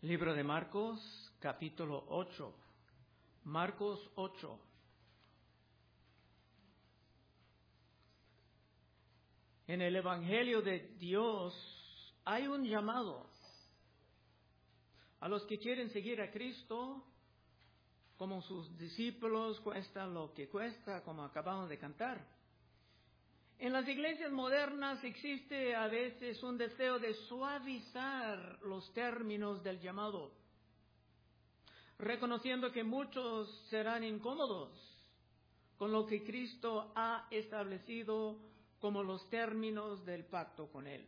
Libro de Marcos, capítulo 8. Marcos 8. En el Evangelio de Dios hay un llamado a los que quieren seguir a Cristo, como sus discípulos, cuesta lo que cuesta, como acabamos de cantar. En las iglesias modernas existe a veces un deseo de suavizar los términos del llamado, reconociendo que muchos serán incómodos con lo que Cristo ha establecido como los términos del pacto con Él.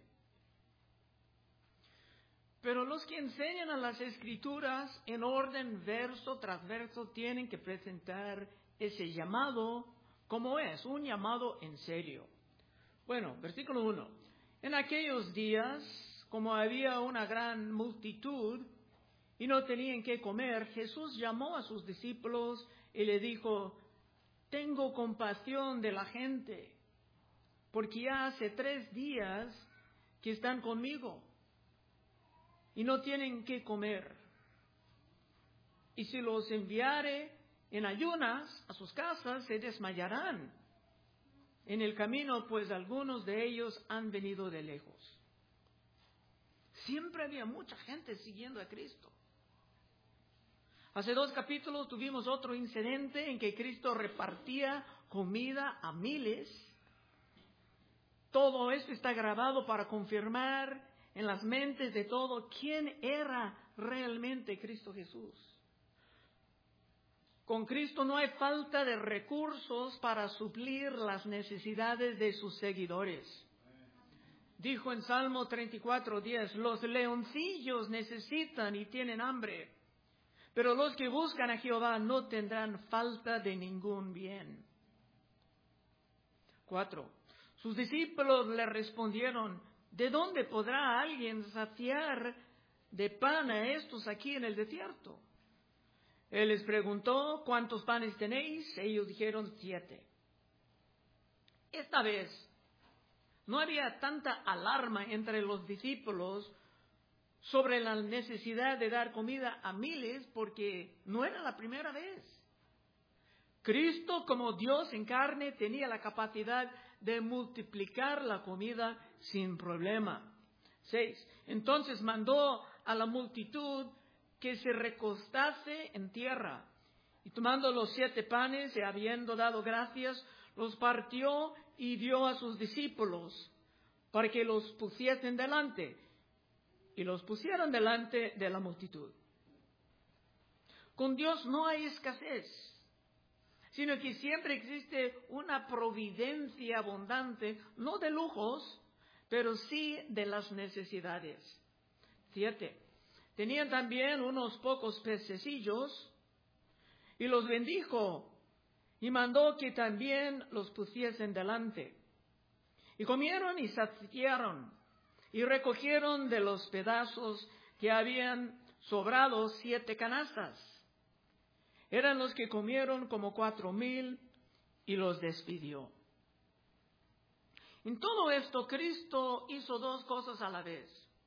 Pero los que enseñan a las Escrituras en orden verso tras verso tienen que presentar ese llamado como es, un llamado en serio. Bueno, versículo 1. En aquellos días, como había una gran multitud y no tenían qué comer, Jesús llamó a sus discípulos y le dijo: tengo compasión de la gente, porque ya hace 3 días que están conmigo y no tienen qué comer. Y si los enviare en ayunas a sus casas, se desmayarán en el camino, pues algunos de ellos han venido de lejos. Siempre había mucha gente siguiendo a Cristo. Hace 2 capítulos tuvimos otro incidente en que Cristo repartía comida a miles. Todo esto está grabado para confirmar en las mentes de todos quién era realmente Cristo Jesús. Con Cristo no hay falta de recursos para suplir las necesidades de sus seguidores. Dijo en Salmo 34:10, los leoncillos necesitan y tienen hambre, pero los que buscan a Jehová no tendrán falta de ningún bien. 4. Sus discípulos le respondieron: ¿de dónde podrá alguien saciar de pan a estos aquí en el desierto? Él les preguntó: ¿cuántos panes tenéis? Ellos dijeron: 7. Esta vez no había tanta alarma entre los discípulos sobre la necesidad de dar comida a miles, porque no era la primera vez. Cristo, como Dios en carne, tenía la capacidad de multiplicar la comida sin problema. 6. Entonces mandó a la multitud que se recostase en tierra, y tomando los 7 panes y habiendo dado gracias, los partió y dio a sus discípulos para que los pusiesen delante, y los pusieron delante de la multitud. Con Dios no hay escasez, sino que siempre existe una providencia abundante, no de lujos, pero sí de las necesidades. 7. Tenían también unos pocos pececillos y los bendijo y mandó que también los pusiesen delante. Y comieron y saciaron y recogieron de los pedazos que habían sobrado 7 canastas. Eran los que comieron como 4,000 y los despidió. En todo esto Cristo hizo 2 cosas a la vez.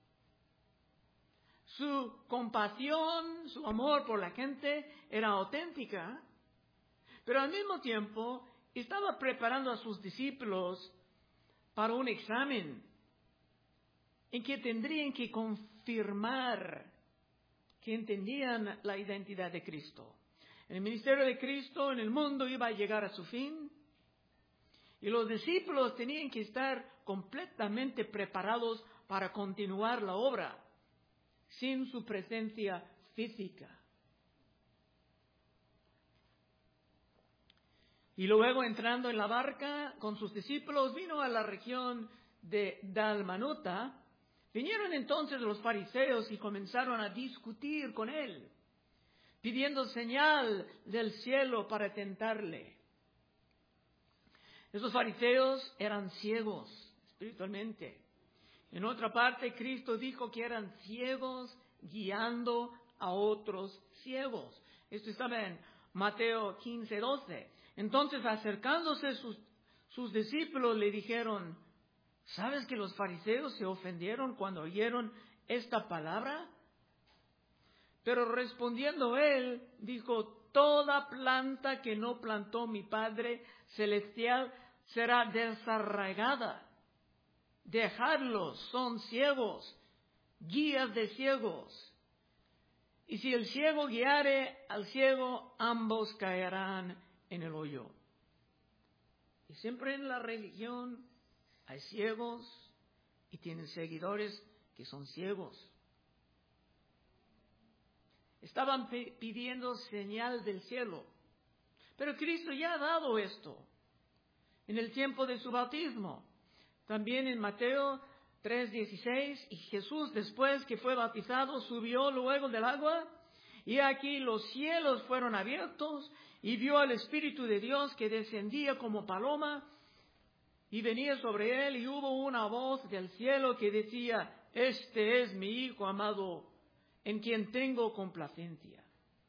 Su compasión, su amor por la gente era auténtica, pero al mismo tiempo estaba preparando a sus discípulos para un examen en que tendrían que confirmar que entendían la identidad de Cristo. El ministerio de Cristo en el mundo iba a llegar a su fin y los discípulos tenían que estar completamente preparados para continuar la obra sin su presencia física. Y luego, entrando en la barca con sus discípulos, vino a la región de Dalmanuta. Vinieron entonces los fariseos y comenzaron a discutir con él, pidiendo señal del cielo para tentarle. Esos fariseos eran ciegos espiritualmente. En otra parte, Cristo dijo que eran ciegos guiando a otros ciegos. Esto estaba en Mateo 15:12. Entonces, acercándose sus discípulos, le dijeron: ¿sabes que los fariseos se ofendieron cuando oyeron esta palabra? Pero respondiendo él, dijo: toda planta que no plantó mi Padre Celestial será desarraigada. Dejadlos, son ciegos, guías de ciegos. Y si el ciego guiare al ciego, ambos caerán en el hoyo. Y siempre en la religión hay ciegos y tienen seguidores que son ciegos. Estaban pidiendo señal del cielo, pero Cristo ya ha dado esto en el tiempo de su bautismo. También en Mateo 3:16, y Jesús, después que fue bautizado, subió luego del agua, y aquí los cielos fueron abiertos, y vio al Espíritu de Dios que descendía como paloma, y venía sobre él, y hubo una voz del cielo que decía: este es mi Hijo amado, en quien tengo complacencia.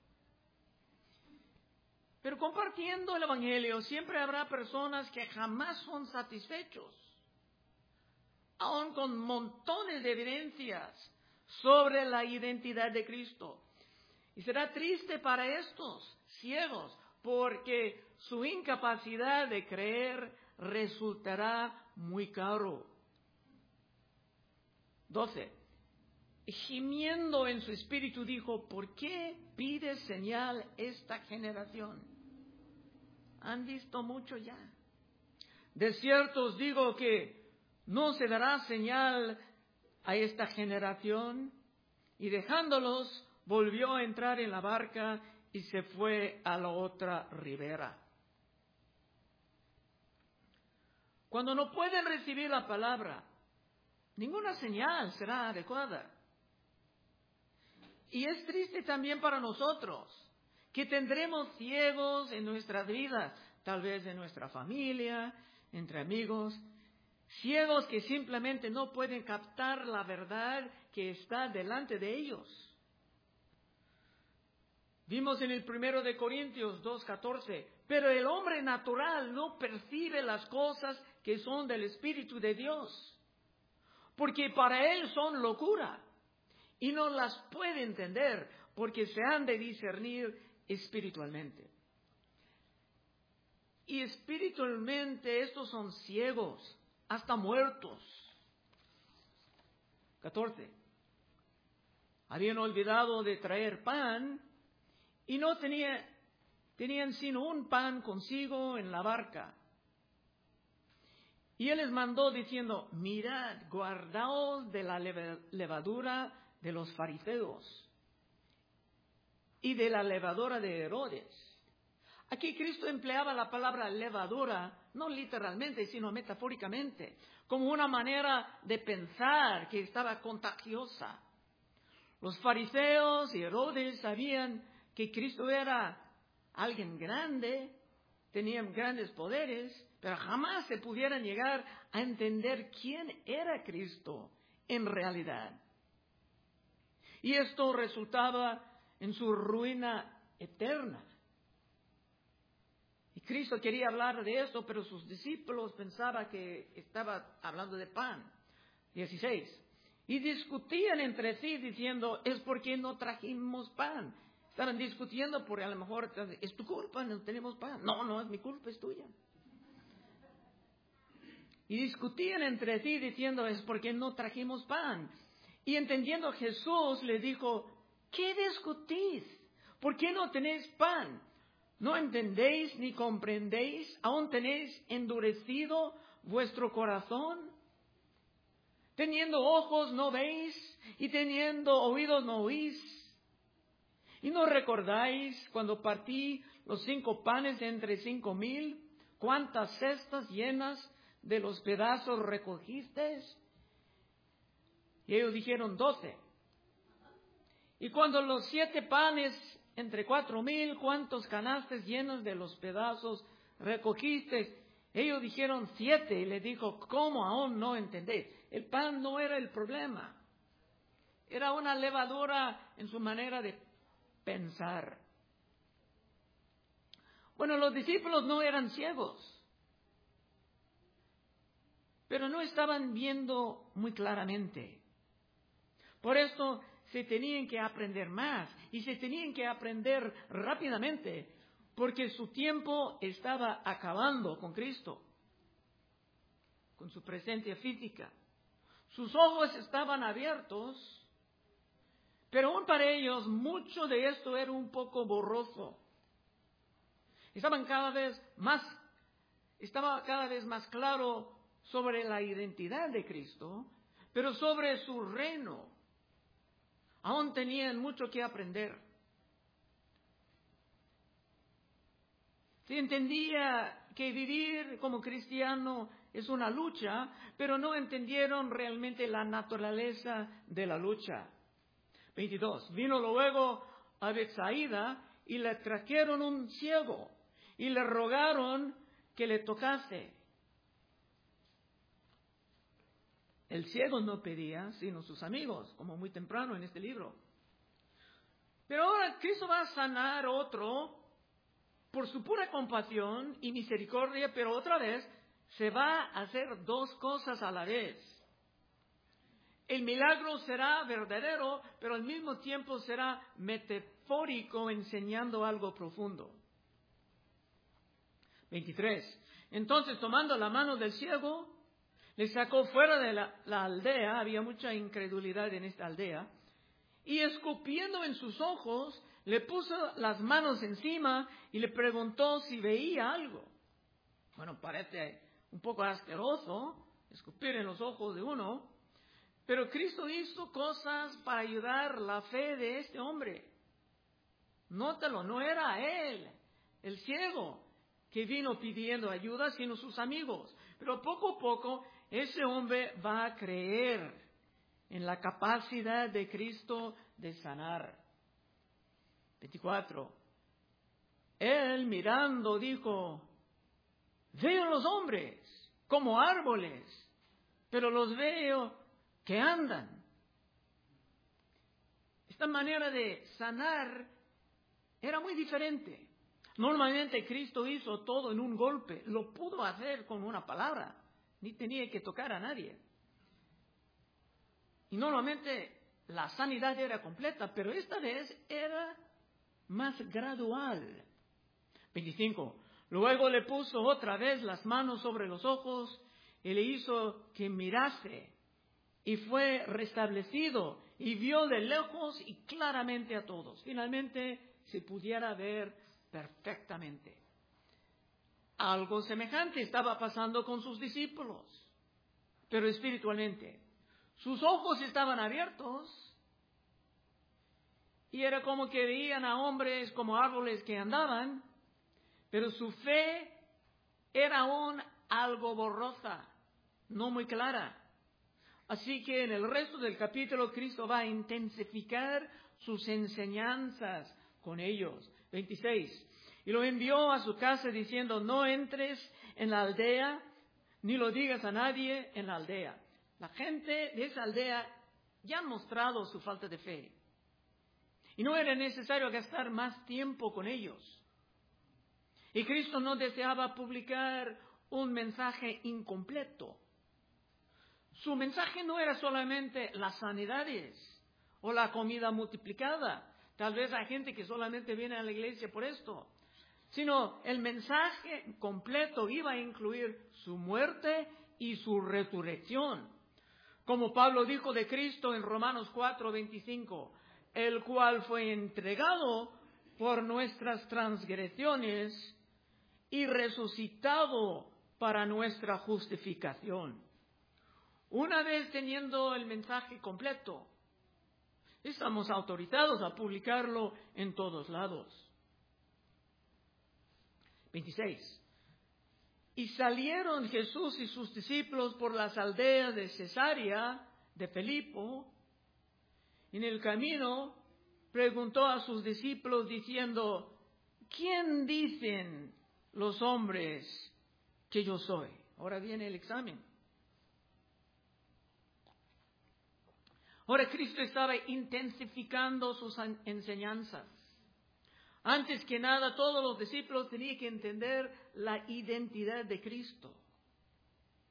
Pero compartiendo el Evangelio, siempre habrá personas que jamás son satisfechos, aun con montones de evidencias sobre la identidad de Cristo. Y será triste para estos ciegos, porque su incapacidad de creer resultará muy caro. 12. Gimiendo en su espíritu dijo: ¿por qué pide señal esta generación? Han visto mucho ya. De cierto os digo que no se dará señal a esta generación. Y dejándolos, volvió a entrar en la barca y se fue a la otra ribera. Cuando no pueden recibir la palabra, ninguna señal será adecuada. Y es triste también para nosotros, que tendremos ciegos en nuestras vidas, tal vez en nuestra familia, entre amigos, ciegos que simplemente no pueden captar la verdad que está delante de ellos. Vimos en el 1 de Corintios 2:14, pero el hombre natural no percibe las cosas que son del Espíritu de Dios, porque para él son locura, y no las puede entender, porque se han de discernir espiritualmente. Y espiritualmente estos son ciegos, hasta muertos. 14. Habían olvidado de traer pan, y no tenían sino un pan consigo en la barca. Y él les mandó diciendo: mirad, guardaos de la levadura de los fariseos y de la levadura de Herodes. Aquí Cristo empleaba la palabra levadura, no literalmente, sino metafóricamente, como una manera de pensar que estaba contagiosa. Los fariseos y Herodes sabían que Cristo era alguien grande, tenían grandes poderes, pero jamás se pudieran llegar a entender quién era Cristo en realidad. Y esto resultaba en su ruina eterna. Y Cristo quería hablar de esto, pero sus discípulos pensaban que estaba hablando de pan. 16. Y discutían entre sí diciendo: es porque no trajimos pan. Estaban discutiendo porque a lo mejor es tu culpa, no tenemos pan. No es mi culpa, es tuya. Y discutían entre sí diciendo: es porque no trajimos pan. Y entendiendo Jesús le dijo: ¿qué discutís? ¿Por qué no tenéis pan? ¿No entendéis ni comprendéis? ¿Aún tenéis endurecido vuestro corazón? Teniendo ojos no veis, y teniendo oídos no oís. ¿Y no recordáis cuando partí los 5 panes entre 5,000? ¿Cuántas cestas llenas de los pedazos recogisteis? Y ellos dijeron: 12. Y cuando los 7 panes entre 4,000, ¿cuántos canastes llenos de los pedazos recogisteis? Ellos dijeron: 7. Y le dijo: ¿cómo aún no entendéis? El pan no era el problema. Era una levadura en su manera de pensar. Bueno, los discípulos no eran ciegos, pero no estaban viendo muy claramente. Por esto se tenían que aprender más y se tenían que aprender rápidamente, porque su tiempo estaba acabando con Cristo, con su presencia física. Sus ojos estaban abiertos, pero aún para ellos mucho de esto era un poco borroso. Estaba cada vez más claro sobre la identidad de Cristo, pero sobre su reino aún tenían mucho que aprender. Se entendía que vivir como cristiano es una lucha, pero no entendieron realmente la naturaleza de la lucha. 22. Vino luego a Betsaida y le trajeron un ciego y le rogaron que le tocase. El ciego no pedía, sino sus amigos, como muy temprano en este libro. Pero ahora Cristo va a sanar otro por su pura compasión y misericordia, pero otra vez se va a hacer dos cosas a la vez. El milagro será verdadero, pero al mismo tiempo será metafórico, enseñando algo profundo. 23. Entonces, tomando la mano del ciego, le sacó fuera de la aldea, había mucha incredulidad en esta aldea, y escupiendo en sus ojos, le puso las manos encima y le preguntó si veía algo. Bueno, parece un poco asqueroso escupir en los ojos de uno, pero Cristo hizo cosas para ayudar la fe de este hombre. Nótalo, no era él, el ciego, que vino pidiendo ayuda, sino sus amigos. Pero poco a poco ese hombre va a creer en la capacidad de Cristo de sanar. 24. Él mirando dijo: veo los hombres como árboles, pero los veo que andan. Esta manera de sanar era muy diferente. Normalmente Cristo hizo todo en un golpe, lo pudo hacer con una palabra, ni tenía que tocar a nadie. Y normalmente la sanidad era completa, pero esta vez era más gradual. 25. Luego le puso otra vez las manos sobre los ojos y le hizo que mirase, y fue restablecido y vio de lejos y claramente a todos. Finalmente se pudiera ver perfectamente. Algo semejante estaba pasando con sus discípulos, pero espiritualmente. Sus ojos estaban abiertos y era como que veían a hombres como árboles que andaban, pero su fe era aún algo borrosa, no muy clara. Así que en el resto del capítulo Cristo va a intensificar sus enseñanzas con ellos. 26. Y lo envió a su casa diciendo: no entres en la aldea, ni lo digas a nadie en la aldea. La gente de esa aldea ya han mostrado su falta de fe. Y no era necesario gastar más tiempo con ellos. Y Cristo no deseaba publicar un mensaje incompleto. Su mensaje no era solamente las sanidades o la comida multiplicada. Tal vez hay gente que solamente viene a la iglesia por esto. Sino el mensaje completo iba a incluir su muerte y su resurrección. Como Pablo dijo de Cristo en Romanos 4:25, el cual fue entregado por nuestras transgresiones y resucitado para nuestra justificación. Una vez teniendo el mensaje completo, estamos autorizados a publicarlo en todos lados. 26. Y salieron Jesús y sus discípulos por las aldeas de Cesarea de Filipo. En el camino preguntó a sus discípulos diciendo: ¿quién dicen los hombres que yo soy? Ahora viene el examen. Ahora Cristo estaba intensificando sus enseñanzas. Antes que nada, todos los discípulos tenían que entender la identidad de Cristo.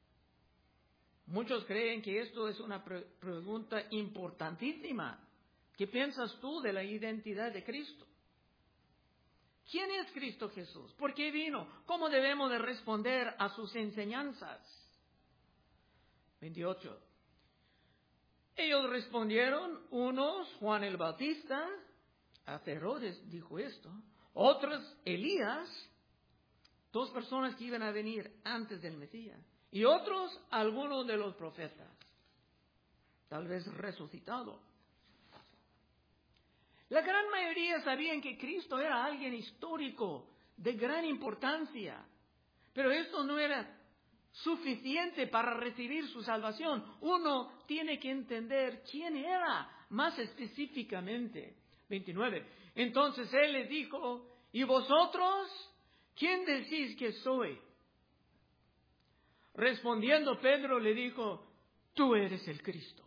Muchos creen que esto es una pregunta importantísima. ¿Qué piensas tú de la identidad de Cristo? ¿Quién es Cristo Jesús? ¿Por qué vino? ¿Cómo debemos de responder a sus enseñanzas? 28. Ellos respondieron, unos, Juan el Bautista, hasta Herodes dijo esto, otros, Elías, dos personas que iban a venir antes del Mesías, y otros, algunos de los profetas, tal vez resucitado. La gran mayoría sabían que Cristo era alguien histórico, de gran importancia, pero esto no era suficiente para recibir su salvación. Uno tiene que entender quién era más específicamente. 29. Entonces él les dijo, ¿y vosotros quién decís que soy? Respondiendo Pedro le dijo, tú eres el Cristo.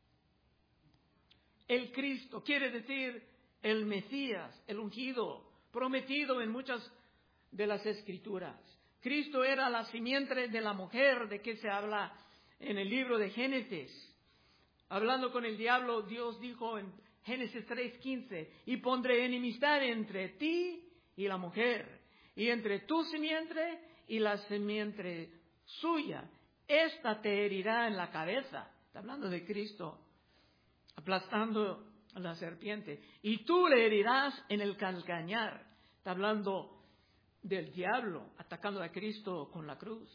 El Cristo quiere decir el Mesías, el ungido, prometido en muchas de las Escrituras. Cristo era la simiente de la mujer de que se habla en el libro de Génesis. Hablando con el diablo, Dios dijo en Génesis 3:15, y pondré enemistad entre ti y la mujer, y entre tu simiente y la simiente suya. Esta te herirá en la cabeza. Está hablando de Cristo, aplastando a la serpiente. Y tú le herirás en el calcañar. Está hablando del diablo atacando a Cristo con la cruz.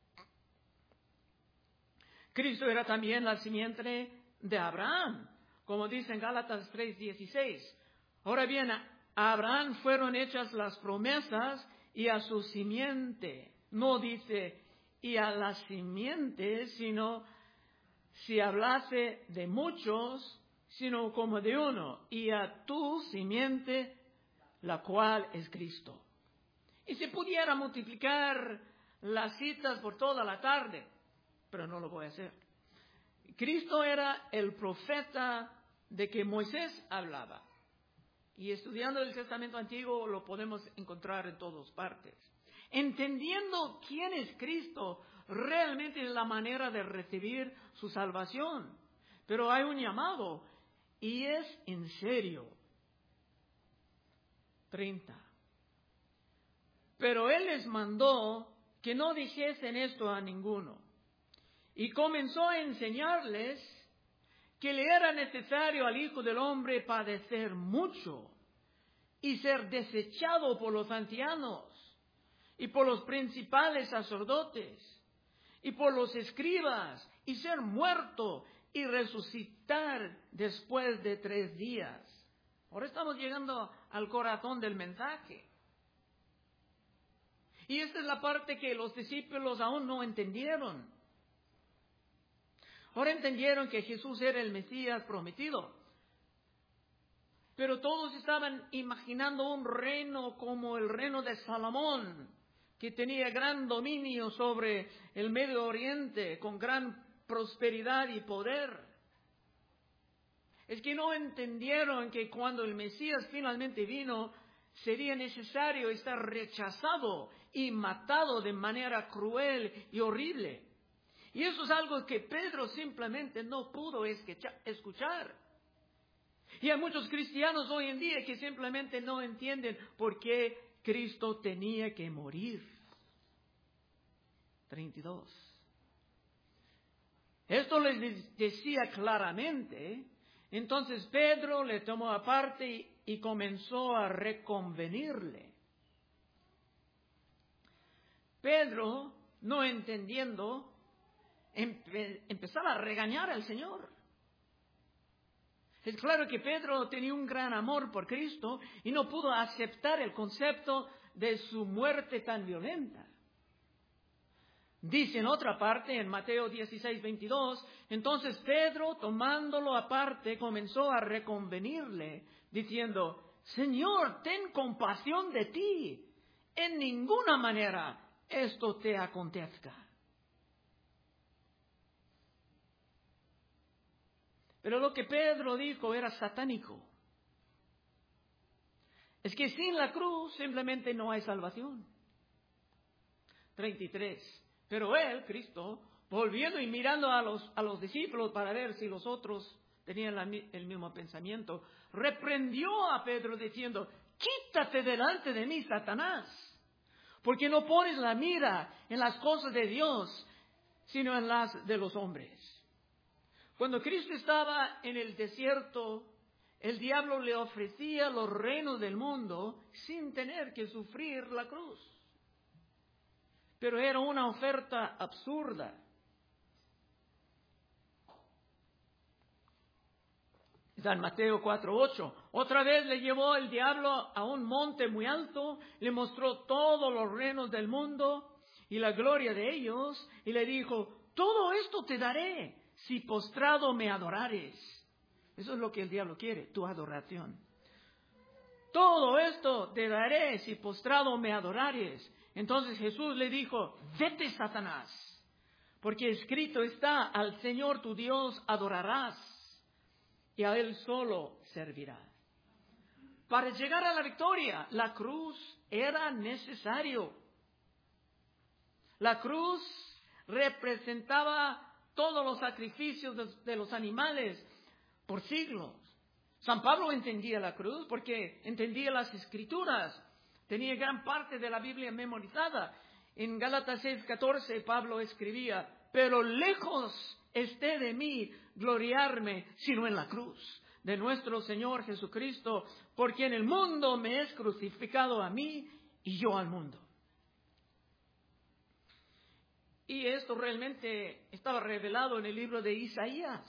Cristo era también la simiente de Abraham, como dice en Gálatas 3:16. Ahora bien, a Abraham fueron hechas las promesas y a su simiente. No dice y a la simiente, sino si hablase de muchos, sino como de uno, y a tu simiente, la cual es Cristo. Y se pudiera multiplicar las citas por toda la tarde, pero no lo voy a hacer. Cristo era el profeta de que Moisés hablaba. Y estudiando el Testamento Antiguo lo podemos encontrar en todas partes. Entendiendo quién es Cristo, realmente es la manera de recibir su salvación. Pero hay un llamado, y es en serio. 30. Pero Él les mandó que no dijesen esto a ninguno. Y comenzó a enseñarles que le era necesario al Hijo del Hombre padecer mucho y ser desechado por los ancianos y por los principales sacerdotes y por los escribas y ser muerto y resucitar después de 3 días. Ahora estamos llegando al corazón del mensaje. Y esta es la parte que los discípulos aún no entendieron. Ahora entendieron que Jesús era el Mesías prometido. Pero todos estaban imaginando un reino como el reino de Salomón, que tenía gran dominio sobre el Medio Oriente, con gran prosperidad y poder. Es que no entendieron que cuando el Mesías finalmente vino, sería necesario estar rechazado y matado de manera cruel y horrible. Y eso es algo que Pedro simplemente no pudo escuchar. Y hay muchos cristianos hoy en día que simplemente no entienden por qué Cristo tenía que morir. 32. Esto les decía claramente. Entonces Pedro le tomó aparte y comenzó a reconvenirle. Pedro, no entendiendo, empezaba a regañar al Señor. Es claro que Pedro tenía un gran amor por Cristo y no pudo aceptar el concepto de su muerte tan violenta. Dice en otra parte, en Mateo 16:22, entonces Pedro, tomándolo aparte, comenzó a reconvenirle, diciendo, Señor, ten compasión de ti, en ninguna manera esto te acontezca. Pero lo que Pedro dijo era satánico. Es que sin la cruz simplemente no hay salvación. 33. Pero él, Cristo, volviendo y mirando a los discípulos para ver si los otros tenían el mismo pensamiento, reprendió a Pedro diciendo: quítate delante de mí, Satanás, porque no pones la mira en las cosas de Dios, sino en las de los hombres. Cuando Cristo estaba en el desierto, el diablo le ofrecía los reinos del mundo sin tener que sufrir la cruz. Pero era una oferta absurda. San Mateo 4:8. Otra vez le llevó el diablo a un monte muy alto, le mostró todos los reinos del mundo y la gloria de ellos, y le dijo: todo esto te daré si postrado me adorares. Eso es lo que el diablo quiere, tu adoración. Todo esto te daré si postrado me adorares. Entonces Jesús le dijo: vete, Satanás, porque escrito está: al Señor tu Dios adorarás y a Él solo servirá. Para llegar a la victoria, la cruz era necesario. La cruz representaba todos los sacrificios de los animales por siglos. San Pablo entendía la cruz porque entendía las Escrituras. Tenía gran parte de la Biblia memorizada. En Gálatas 6:14 Pablo escribía: pero lejos esté de mí gloriarme, sino en la cruz de nuestro Señor Jesucristo, porque en el mundo me es crucificado a mí y yo al mundo. Y esto realmente estaba revelado en el libro de Isaías.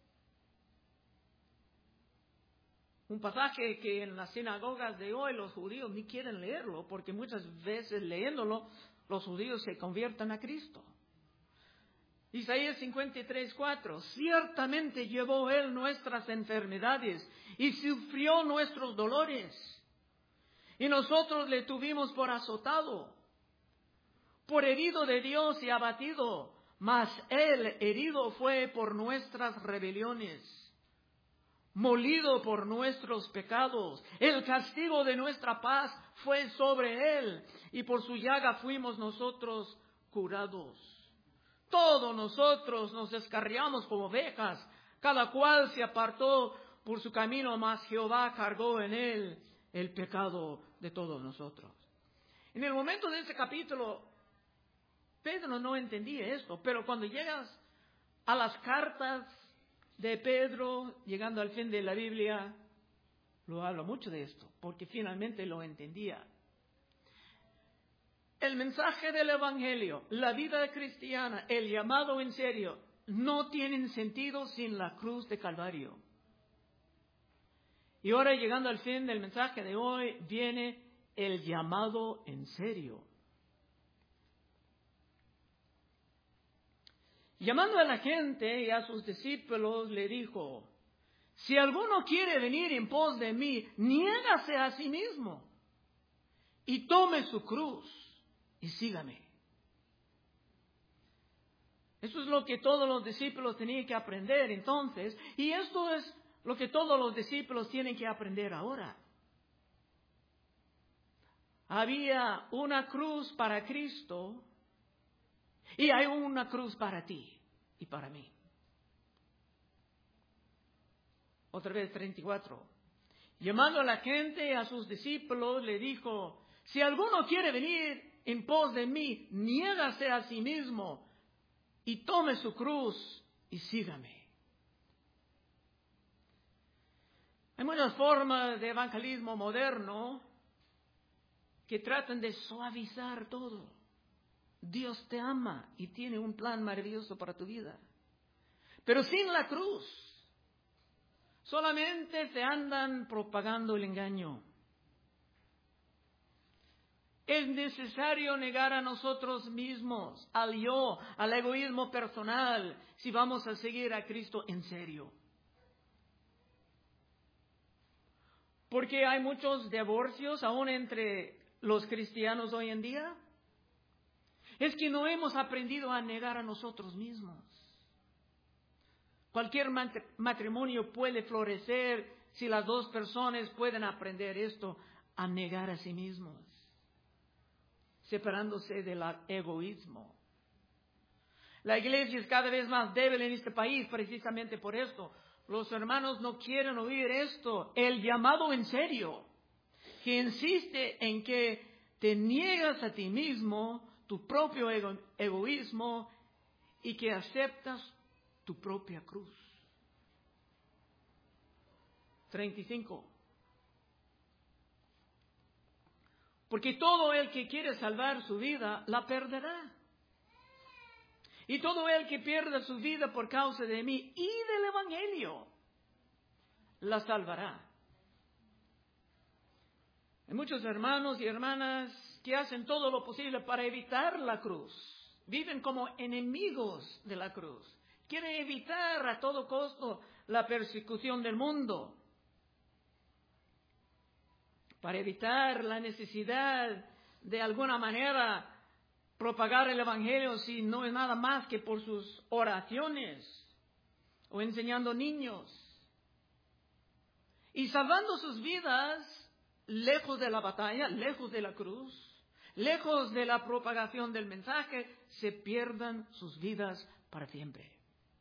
Un pasaje que en las sinagogas de hoy los judíos ni quieren leerlo, porque muchas veces leyéndolo los judíos se convierten a Cristo. Isaías 53:4. Ciertamente llevó Él nuestras enfermedades y sufrió nuestros dolores. Y nosotros le tuvimos por azotado, por herido de Dios y abatido. Mas Él herido fue por nuestras rebeliones, molido por nuestros pecados. El castigo de nuestra paz fue sobre Él, y por su llaga fuimos nosotros curados. Todos nosotros nos descarriamos como ovejas, cada cual se apartó por su camino, mas Jehová cargó en Él el pecado de todos nosotros. En el momento de ese capítulo, Pedro no entendía esto, pero cuando llegas a las cartas de Pedro, llegando al fin de la Biblia, lo habla mucho de esto, porque finalmente lo entendía. El mensaje del Evangelio, la vida cristiana, el llamado en serio, no tienen sentido sin la cruz de Calvario. Y ahora, llegando al fin del mensaje de hoy, viene el llamado en serio. Llamando a la gente y a sus discípulos, le dijo: si alguno quiere venir en pos de mí, niégase a sí mismo y tome su cruz y sígame. Eso es lo que todos los discípulos tenían que aprender entonces, y esto es lo que todos los discípulos tienen que aprender ahora. Había una cruz para Cristo y hay una cruz para ti y para mí. Otra vez 34. Llamando a la gente y a sus discípulos, le dijo: si alguno quiere venir en pos de mí, niégase a sí mismo y tome su cruz y sígame. Hay muchas formas de evangelismo moderno que tratan de suavizar todo. Dios te ama y tiene un plan maravilloso para tu vida. Pero sin la cruz, solamente te andan propagando el engaño. Es necesario negar a nosotros mismos, al yo, al egoísmo personal, si vamos a seguir a Cristo en serio. Porque hay muchos divorcios aún entre los cristianos hoy en día. Es que no hemos aprendido a negar a nosotros mismos. Cualquier matrimonio puede florecer si las dos personas pueden aprender esto, a negar a sí mismos, separándose del egoísmo. La iglesia es cada vez más débil en este país precisamente por esto. los hermanos no quieren oír esto, el llamado en serio, que insiste en que te niegas a ti mismo, tu propio egoísmo, y que aceptas tu propia cruz. 35. Porque todo el que quiere salvar su vida, la perderá. Y todo el que pierda su vida por causa de mí y del Evangelio, la salvará. Hay muchos hermanos y hermanas que hacen todo lo posible para evitar la cruz. Viven como enemigos de la cruz. Quieren evitar a todo costo la persecución del mundo. Para evitar la necesidad de alguna manera propagar el Evangelio, si no es nada más que por sus oraciones o enseñando niños. Y salvando sus vidas lejos de la batalla, lejos de la cruz, lejos de la propagación del mensaje, se pierdan sus vidas para siempre.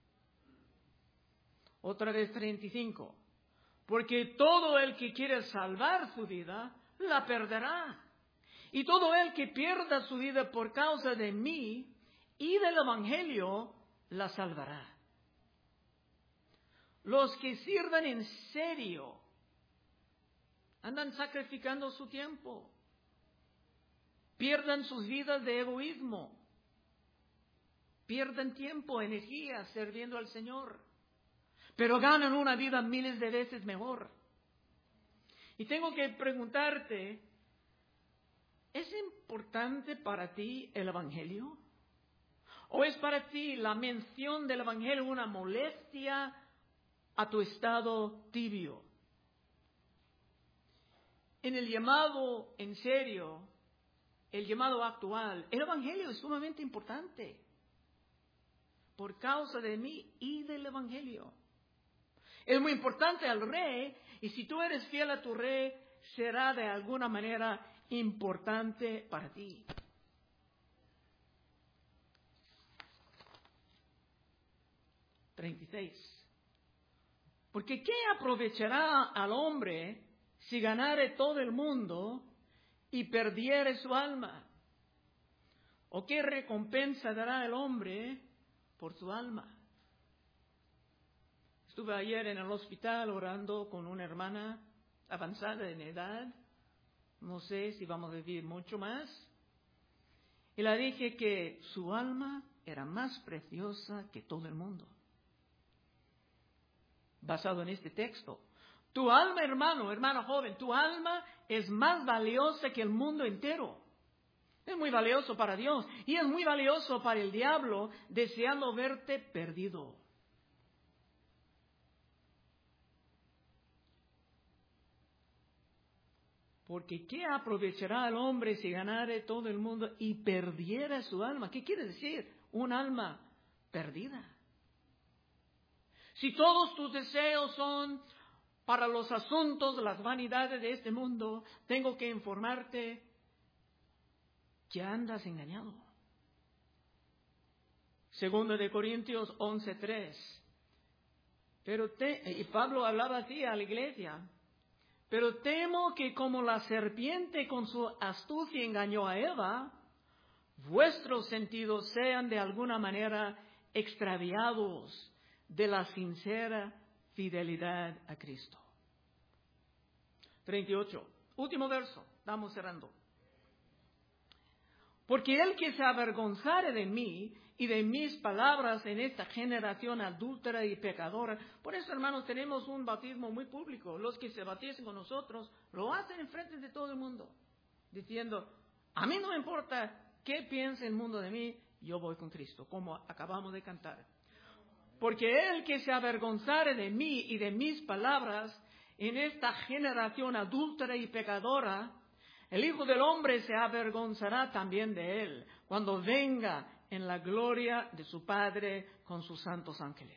Otra vez 35. Porque todo el que quiere salvar su vida, la perderá. Y todo el que pierda su vida por causa de mí y del Evangelio, la salvará. Los que sirven en serio andan sacrificando su tiempo. Pierdan sus vidas de egoísmo. Pierden tiempo, energía sirviendo al Señor. Pero ganan una vida miles de veces mejor. Y tengo que preguntarte, ¿es importante para ti el Evangelio? ¿O es para ti la mención del Evangelio una molestia a tu estado tibio? En el llamado en serio, el llamado actual, el Evangelio es sumamente importante. Por causa de mí y del Evangelio. Es muy importante al rey, y si tú eres fiel a tu rey, será de alguna manera importante para ti. (36) Porque ¿qué aprovechará al hombre si ganare todo el mundo y perdiere su alma? ¿O qué recompensa dará el hombre por su alma? Estuve ayer en el hospital orando con una hermana avanzada en edad. No sé si vamos a vivir mucho más. Y le dije que su alma era más preciosa que todo el mundo. Basado en este texto. Tu alma, hermano joven, tu alma es más valiosa que el mundo entero. Es muy valioso para Dios y es muy valioso para el diablo deseando verte perdido. Porque ¿qué aprovechará el hombre si ganare todo el mundo y perdiera su alma? ¿Qué quiere decir? Un alma perdida. Si todos tus deseos son para los asuntos, las vanidades de este mundo, tengo que informarte que andas engañado. 2 Corintios 11:3. Y Pablo hablaba así a la iglesia. Pero temo que como la serpiente con su astucia engañó a Eva, vuestros sentidos sean de alguna manera extraviados de la sincera fidelidad a Cristo. 38. Último verso. Estamos cerrando. Porque el que se avergonzare de mí y de mis palabras en esta generación adúltera y pecadora. Por eso, hermanos, tenemos un bautismo muy público. Los que se bautizan con nosotros lo hacen en frente de todo el mundo, diciendo, a mí no me importa qué piense el mundo de mí, yo voy con Cristo, como acabamos de cantar. Porque el que se avergonzare de mí y de mis palabras en esta generación adúltera y pecadora, el Hijo del Hombre se avergonzará también de él, cuando venga en la gloria de su Padre con sus santos ángeles.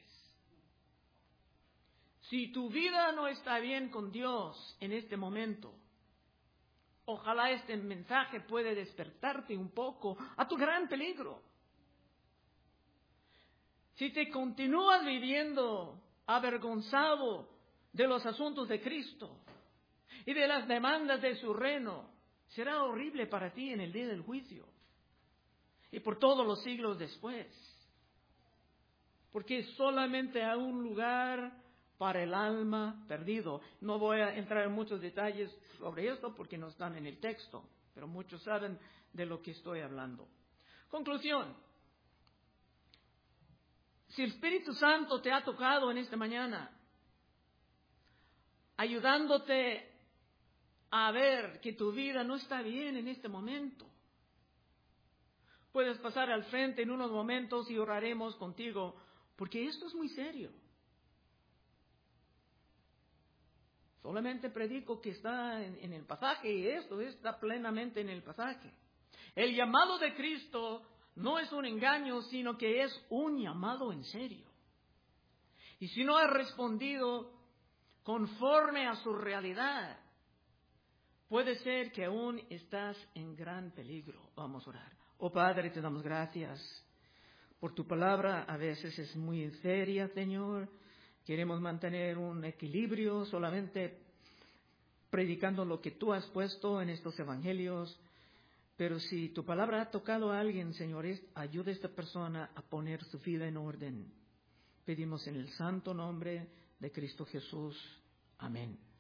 Si tu vida no está bien con Dios en este momento, ojalá este mensaje pueda despertarte un poco a tu gran peligro. Si te continúas viviendo avergonzado de los asuntos de Cristo y de las demandas de su reino, será horrible para ti en el día del juicio y por todos los siglos después. Porque solamente hay un lugar para el alma perdido. No voy a entrar en muchos detalles sobre esto porque no están en el texto, pero muchos saben de lo que estoy hablando. Conclusión. Si el Espíritu Santo te ha tocado en esta mañana, ayudándote a ver que tu vida no está bien en este momento, puedes pasar al frente en unos momentos y oraremos contigo, porque esto es muy serio. Solamente predico que está en el pasaje y esto está plenamente en el pasaje. El llamado de Cristo no es un engaño, sino que es un llamado en serio. Y si no has respondido conforme a su realidad, puede ser que aún estás en gran peligro. Vamos a orar. Oh Padre, te damos gracias por tu palabra. A veces es muy seria, Señor. Queremos mantener un equilibrio solamente predicando lo que tú has puesto en estos evangelios. Pero si tu palabra ha tocado a alguien, Señor, ayuda a esta persona a poner su vida en orden. Pedimos en el santo nombre de Cristo Jesús. Amén.